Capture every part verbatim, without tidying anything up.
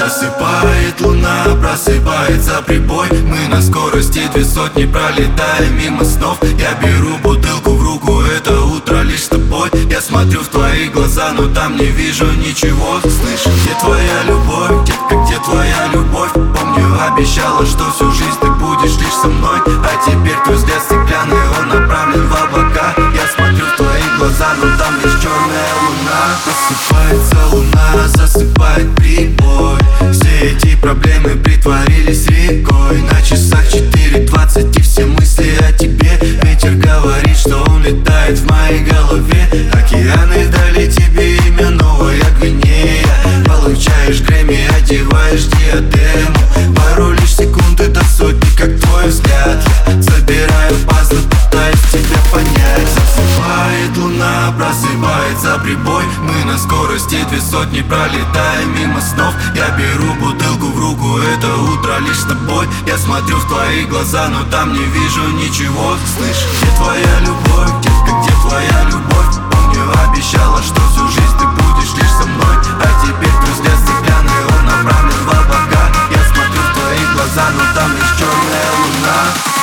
Засыпает луна, просыпается прибой. Мы на скорости две сотни пролетаем мимо снов. Я беру бутылку в руку, это утро лишь с тобой. Я смотрю в твои глаза, но там не вижу ничего. Слышь, где твоя любовь, детка, где твоя любовь? Помню, обещала, что всю жизнь ты будешь лишь со мной. А теперь твой взгляд стеклянный, он направлен в облака. Я смотрю в твои глаза, но там лишь черная луна. Просыпается луна, засыпает прибой. Все эти проблемы притворились рекой. На часах четыре двадцать и все мысли о тебе. Ветер говорит, что он летает в моей голове. Океаны дали тебе имя Новая Гвинея. Получаешь Грэмми, одеваешь диадему. Пару лишь секунд до сотни, как твой взгляд. Я собираю пазлы, пытаюсь тебя понять. Засыпает луна, просыпается прибой. Мы на скорости две сотни пролетаем мимо снов. Я беру бутылку в руку, это утро лишь с тобой. Я смотрю в твои глаза, но там не вижу ничего. Слышь, где твоя любовь, детка, где твоя любовь? Помню, обещала, что всю жизнь ты будешь лишь со мной. А теперь твой взгляд стеклянный, он направлен в облака. Я смотрю в твои глаза, но там лишь черная луна.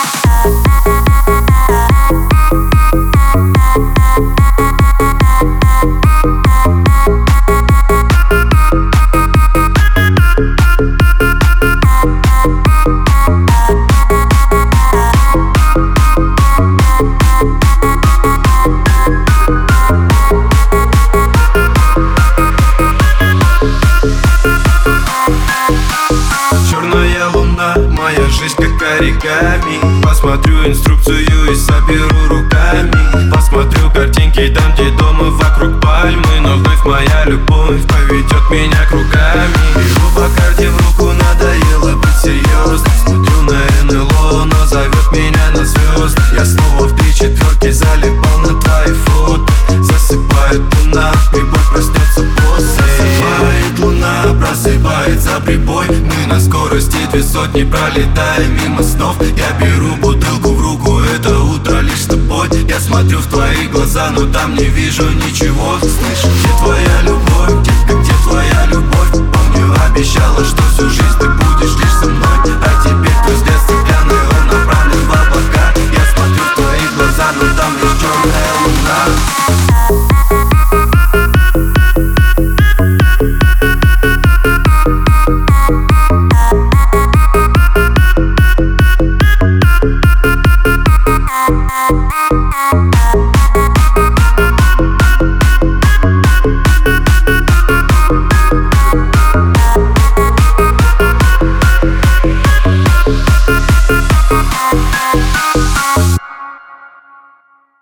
Моя жизнь как оригами. Посмотрю инструкцию и соберу руками. Посмотрю картинки там, где дома вокруг пальмы. Но вновь моя любовь поведет меня кругами. Беру по карте в руку, надоело быть серьезным. Смотрю на эн эл о, но зовет меня на звезды. Я снова в три четверки залипал на твои фото. Засыпает луна, прибой проснется после. Засыпает луна, просыпается прибой. Мы на скорости две сотни пролетаем мимо снов. Я беру бутылку в руку, это утро лишь с тобой. Я смотрю в твои глаза, но там не вижу ничего. Слышь, где твоя любовь, детка, где твоя любовь? Помню, обещала, что всю жизнь ты будешь лишь со мной.